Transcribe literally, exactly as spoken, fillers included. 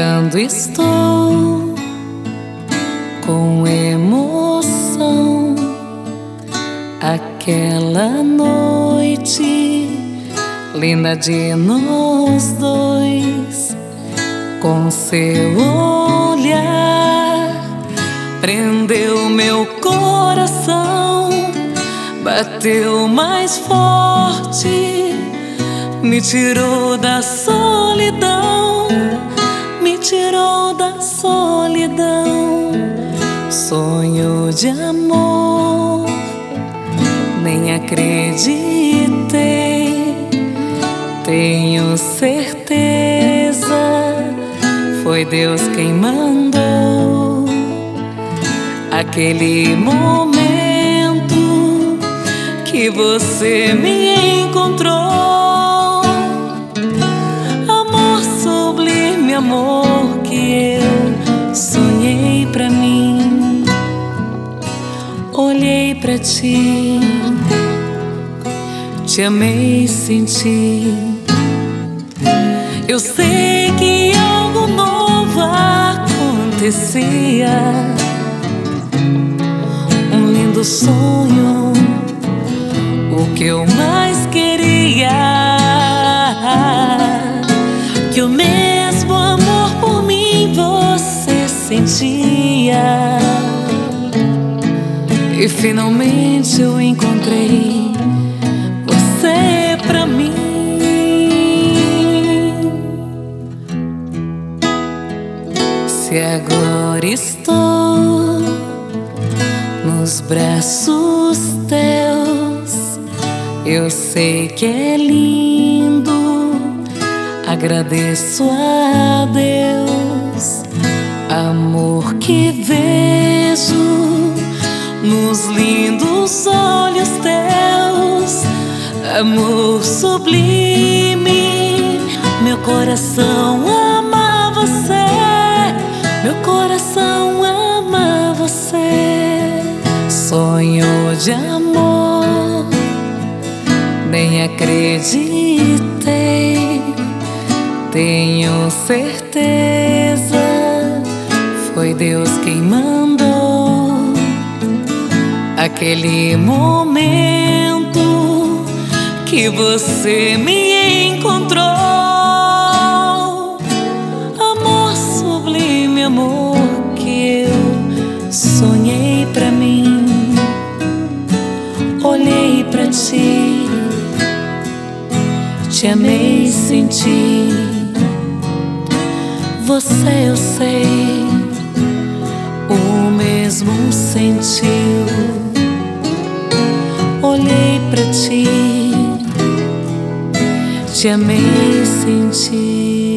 quando estou com emoção, aquela noite linda de nós dois, com seu olhar prendeu meu coração, bateu mais forte, me tirou da solidão, me tirou da solidão. Sonho de amor, nem acreditei, tenho certeza, foi Deus quem mandou. Aquele momento que você me encontrou, amor sublime, amor que eu sonhei pra mim. Olhei pra ti, te amei, senti. Eu sei que algo novo acontecia, um lindo sonho, o que eu mais queria, que o mesmo amor por mim você sentia. E finalmente eu encontrei você pra mim. Se agora estou nos braços teus, eu sei que é lindo, agradeço a Deus. Amor que vejo nos lindos olhos teus, amor sublime. Meu coração ama você, meu coração ama você. Sonho de amor, nem acreditei, tenho certeza, foi Deus quem mandou. Aquele momento que você me encontrou, amor sublime, amor que eu sonhei pra mim. Olhei pra ti, te amei, senti. Você, eu sei, o mesmo sentiu. Olhei pra ti, te amei, senti.